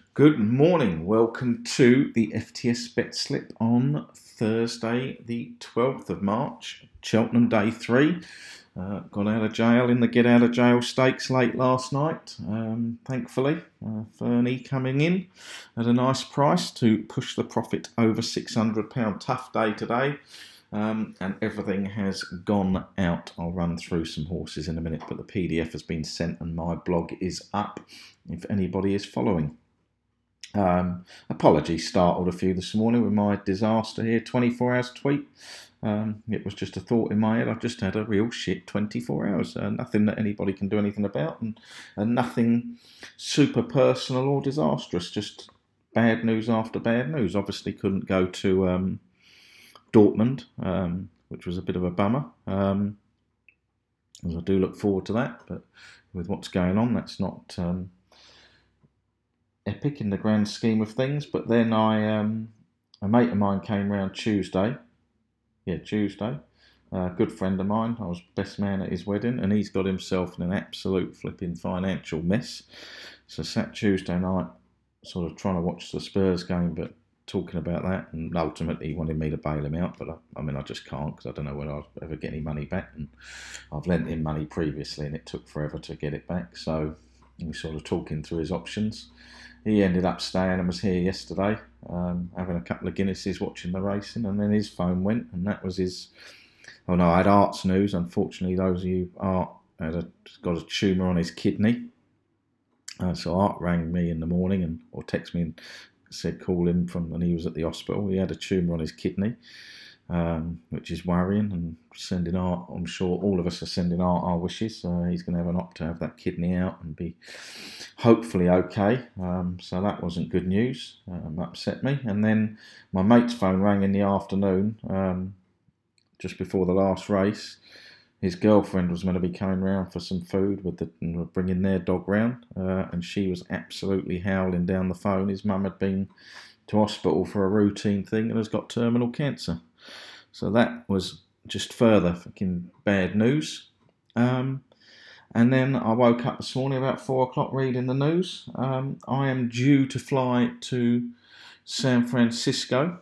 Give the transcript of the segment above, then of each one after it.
Good morning. Welcome to the FTS Bet Slip on Thursday, the 12th of March, Cheltenham Day 3. Got out of jail in the get out of jail stakes late last night, thankfully. Fernie coming in at a nice price to push the profit over £600. Tough day today. And everything has gone out. I'll run through some horses in a minute, but the PDF has been sent and my blog is up if anybody is following. Apologies, startled a few this morning with my disaster here, 24 hours tweet. It was just a thought in my head. I've just had a real shit 24 hours. Nothing that anybody can do anything about, and nothing super personal or disastrous. Just bad news after bad news. Obviously couldn't go to Dortmund, which was a bit of a bummer. As I do look forward to that, but with what's going on, that's not epic in the grand scheme of things. But then a mate of mine came round Tuesday. A good friend of mine. I was best man at his wedding, and he's got himself in an absolute flipping financial mess. So sat Tuesday night, sort of trying to watch the Spurs game, but talking about that, and ultimately he wanted me to bail him out, but I just can't, because I don't know whether I'll ever get any money back, and I've lent him money previously and it took forever to get it back. So we sort of talking through his options. He ended up staying and was here yesterday, having a couple of Guinnesses, watching the racing, and then his phone went, and that was his. Oh no, I had Art's news. Unfortunately, those of you, Art got a tumour on his kidney. So Art rang me in the morning or texted me and said call him when he was at the hospital. He had a tumour on his kidney, which is worrying, and sending Art, I'm sure all of us are sending Art our wishes. He's going to have an op to have that kidney out and be hopefully okay. So that wasn't good news. Upset me. And then my mate's phone rang in the afternoon, just before the last race. His girlfriend was meant to be coming round for some food and bringing their dog round, and she was absolutely howling down the phone. His mum had been to hospital for a routine thing and has got terminal cancer. So that was just further fucking bad news. And then I woke up this morning about 4 o'clock reading the news. I am due to fly to San Francisco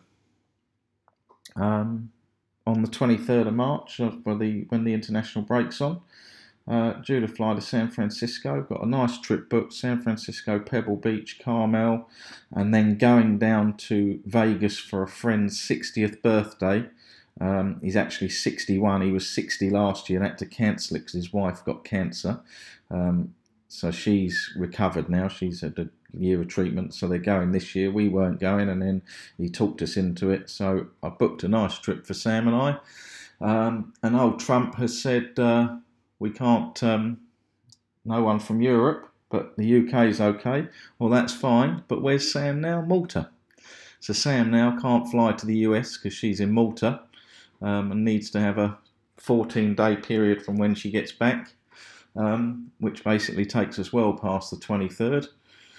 on the 23rd of March when the international break's on. Due to fly to San Francisco. Got a nice trip booked: San Francisco, Pebble Beach, Carmel, and then going down to Vegas for a friend's 60th birthday. He's actually 61. He was 60 last year and had to cancel it because his wife got cancer. So she's recovered now. She's had a year of treatment, so they're going this year. We weren't going, and then he talked us into it. So I booked a nice trip for Sam and I. And old Trump has said we can't, no one from Europe, but the UK is okay. Well, that's fine, but where's Sam now? Malta. So Sam now can't fly to the US because she's in Malta, and needs to have a 14-day period from when she gets back, which basically takes us well past the 23rd.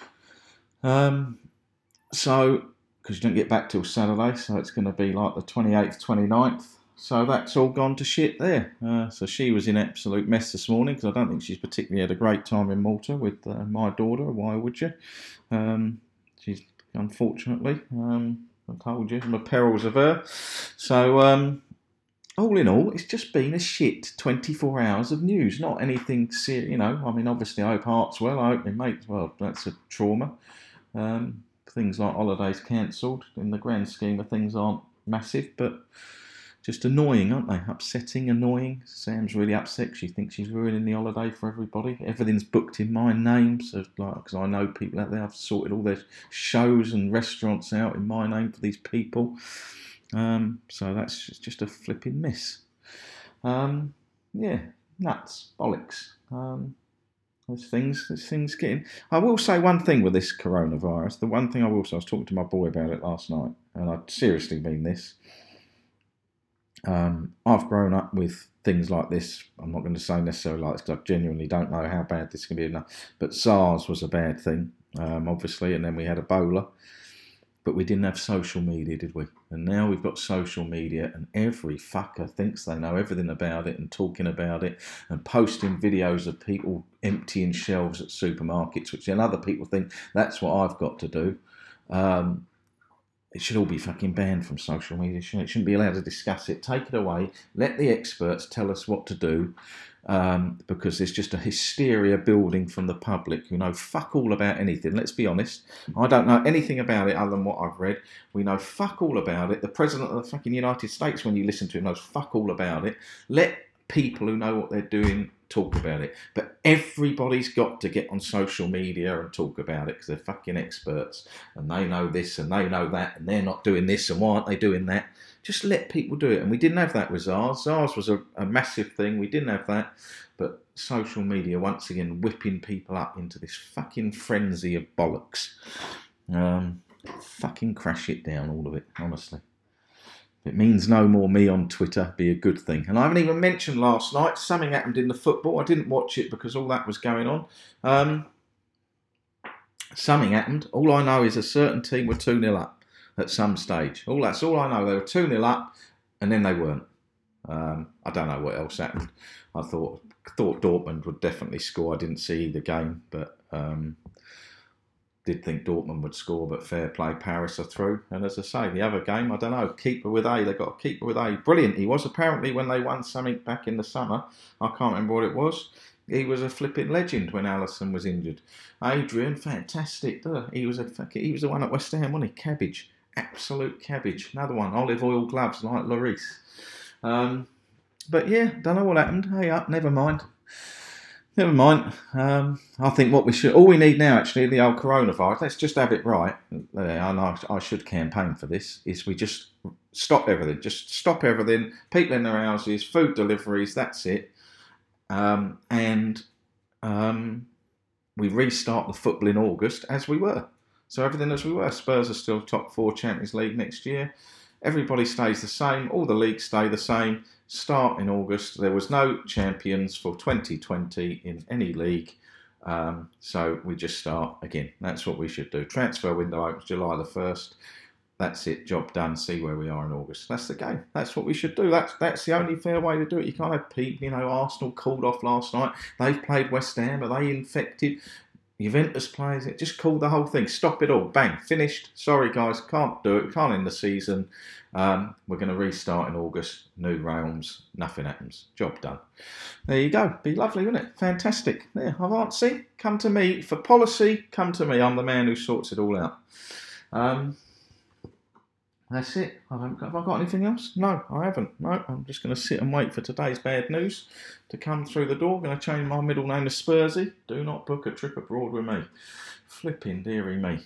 So, because you don't get back till Saturday, so it's going to be like the 28th, 29th. So that's all gone to shit there. So she was in absolute mess this morning, because I don't think she's particularly had a great time in Malta with my daughter. Why would you? She's, unfortunately, I told you, the perils of her. So all in all, it's just been a shit 24 hours of news. Not anything serious, I mean, obviously I hope Art's well. I hope my mate's well. That's a trauma. Things like holidays cancelled, in the grand scheme of things, aren't massive, but just annoying, aren't they? Upsetting, annoying. Sam's really upset. She thinks she's ruining the holiday for everybody. Everything's booked in my name, so because I know people out there. I've sorted all their shows and restaurants out in my name for these people. So that's just a flipping mess. Nuts, bollocks. There's things getting. I will say one thing with this coronavirus. The one thing I will say, I was talking to my boy about it last night, and I seriously mean this. I've grown up with things like this. I'm not going to say necessarily like this because I genuinely don't know how bad this can be enough. But SARS was a bad thing, obviously, and then we had Ebola. But we didn't have social media, did we? And now we've got social media, and every fucker thinks they know everything about it and talking about it and posting videos of people emptying shelves at supermarkets, which then other people think that's what I've got to do. It should all be fucking banned from social media, shouldn't it? Shouldn't be allowed to discuss it. Take it away. Let the experts tell us what to do, because there's just a hysteria building from the public who know fuck all about anything. Let's be honest. I don't know anything about it other than what I've read. We know fuck all about it. The President of the fucking United States, when you listen to him, knows fuck all about it. Let people who know what they're doing talk about it. But everybody's got to get on social media and talk about it because they're fucking experts and they know this and they know that and they're not doing this and why aren't they doing that? Just let people do it. And we didn't have that with SARS. SARS was a massive thing. We didn't have that. But social media, once again, whipping people up into this fucking frenzy of bollocks. Fucking crash it down, all of it, honestly. It means no more me on Twitter, be a good thing. And I haven't even mentioned last night, something happened in the football. I didn't watch it because all that was going on. Something happened. All I know is a certain team were 2-0 up at some stage. That's all I know. They were 2-0 up and then they weren't. I don't know what else happened. I thought Dortmund would definitely score. I didn't see the game, but did think Dortmund would score, but fair play, Paris are through. And as I say, the other game, I don't know, keeper with A, they got a keeper with A. Brilliant he was, apparently, when they won something back in the summer. I can't remember what it was. He was a flipping legend when Alisson was injured. Adrian, fantastic. He was the one at West Ham, wasn't he? Cabbage. Absolute cabbage. Another one, olive oil gloves like Lloris. But yeah, don't know what happened. Hey up, never mind. I think all we need now, actually, the old coronavirus, let's just have it right. I know I should campaign for this, is we just stop everything. Just stop everything. People in their houses, food deliveries, that's it. And we restart the football in August as we were. So everything as we were. Spurs are still top 4 Champions League next year. Everybody stays the same. All the leagues stay the same. Start in August. There was no champions for 2020 in any league. So we just start again. That's what we should do. Transfer window opens July the 1st. That's it. Job done. See where we are in August. That's the game. That's what we should do. That's the only fair way to do it. You can't have people, Arsenal called off last night. They've played West Ham. Are they infected? Juventus plays it. Just call the whole thing. Stop it all. Bang. Finished. Sorry, guys. Can't do it. Can't end the season. We're going to restart in August. New realms. Nothing happens. Job done. There you go. Be lovely, wouldn't it? Fantastic. There. I've answered. Come to me. For policy, come to me. I'm the man who sorts it all out. That's it. Have I got anything else? No, I haven't. No, I'm just going to sit and wait for today's bad news to come through the door. I'm going to change my middle name to Spursy. Do not book a trip abroad with me. Flipping dearie me.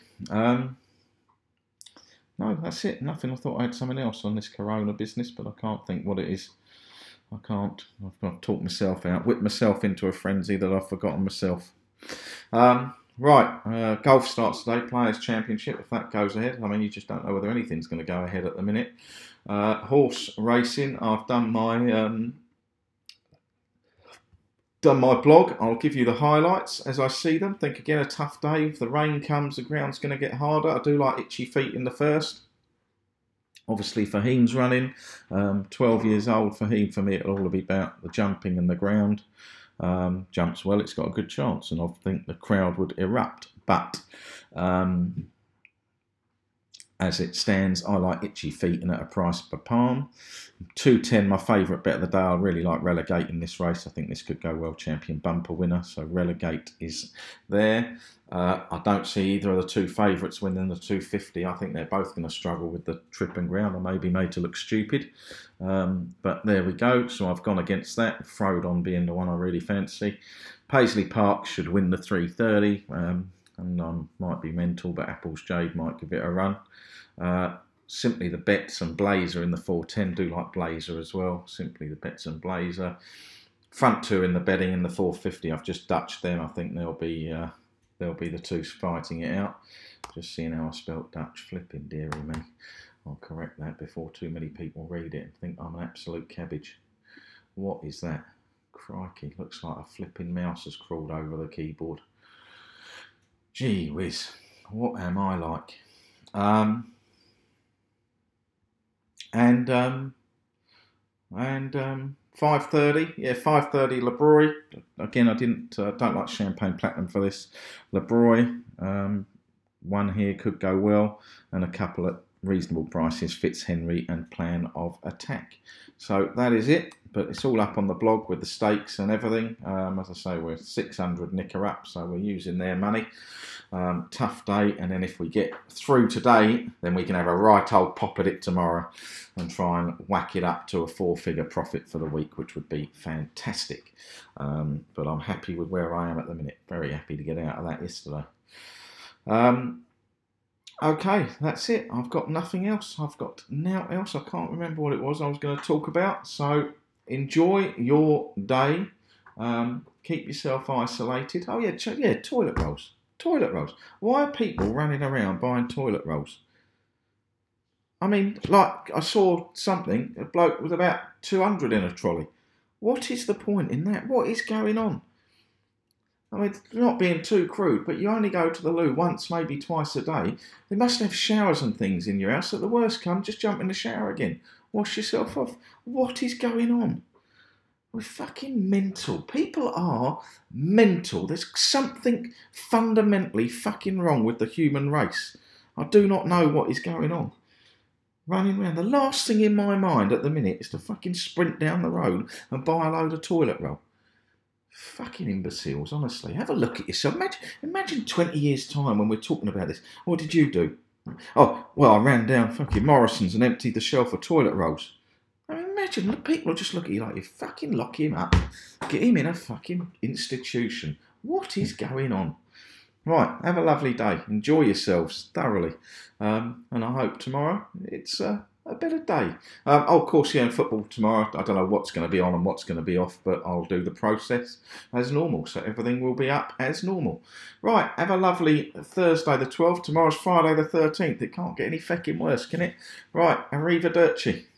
No, that's it. Nothing. I thought I had something else on this corona business, but I can't think what it is. I can't. I've talked myself out, whipped myself into a frenzy that I've forgotten myself. Right, golf starts today, Players' Championship, if that goes ahead. I mean, you just don't know whether anything's going to go ahead at the minute. Horse racing, I've done my blog. I'll give you the highlights as I see them. Think again, a tough day. If the rain comes, the ground's going to get harder. I do like itchy feet in the first. Obviously, Fahim's running. 12 years old, Fahim, for me, it'll all be about the jumping and the ground. Jumps well, it's got a good chance, and I think the crowd would erupt. But as it stands, I like itchy feet and at a price per palm. 210, my favourite bet of the day. I really like Relegate in this race. I think this could go well. Champion bumper winner, so Relegate is there. I don't see either of the two favourites winning the 250. I think they're both going to struggle with the trip and ground. I may be made to look stupid. But there we go. So I've gone against that. Frodon being the one I really fancy. Paisley Park should win the 330. And I might be mental, but Apple's Jade might give it a run. Simply the Bets and Blazer in the 410. Do like Blazer as well. Simply the Bets and Blazer. Front two in the betting in the 450. I've just Dutched them. I think they'll be the two fighting it out. Just seeing how I spelt Dutch. Flipping dearie me. I'll correct that before too many people read it and think I'm an absolute cabbage. What is that? Crikey, looks like a flipping mouse has crawled over the keyboard. Gee whiz, what am I like? And 5:30, yeah, 5:30 Labroy. Again, I don't like Champagne Platinum for this. Labroy, one here could go well, and a couple at reasonable prices, Fitzhenry and Plan of Attack. So that is it, but it's all up on the blog with the stakes and everything. As I say, we're 600 nicker up, so we're using their money. Tough day, and then if we get through today, then we can have a right old pop at it tomorrow and try and whack it up to a 4-figure profit for the week, which would be fantastic. But I'm happy with where I am at the minute. Very happy to get out of that yesterday. Okay, that's it. I've got nothing else. I've got now else. I can't remember what it was I was going to talk about. So enjoy your day. Keep yourself isolated. Oh yeah, toilet rolls. Toilet rolls. Why are people running around buying toilet rolls? I mean, like I saw something, a bloke with about 200 in a trolley. What is the point in that? What is going on? I mean, not being too crude, but you only go to the loo once, maybe twice a day. They must have showers and things in your house. At the worst come, just jump in the shower again. Wash yourself off. What is going on? We're fucking mental. People are mental. There's something fundamentally fucking wrong with the human race. I do not know what is going on. Running around. The last thing in my mind at the minute is to fucking sprint down the road and buy a load of toilet roll. Fucking imbeciles, honestly. Have a look at yourself. Imagine 20 years' time when we're talking about this. What did you do? Oh, well, I ran down fucking Morrison's and emptied the shelf of toilet rolls. I mean, imagine the people just look at you like you fucking lock him up. Get him in a fucking institution. What is going on? Right, have a lovely day. Enjoy yourselves thoroughly. And I hope tomorrow it's a better day. Of course, yeah, in football tomorrow, I don't know what's going to be on and what's going to be off, but I'll do the process as normal. So everything will be up as normal. Right, have a lovely Thursday the 12th. Tomorrow's Friday the 13th. It can't get any fecking worse, can it? Right, arrivederci.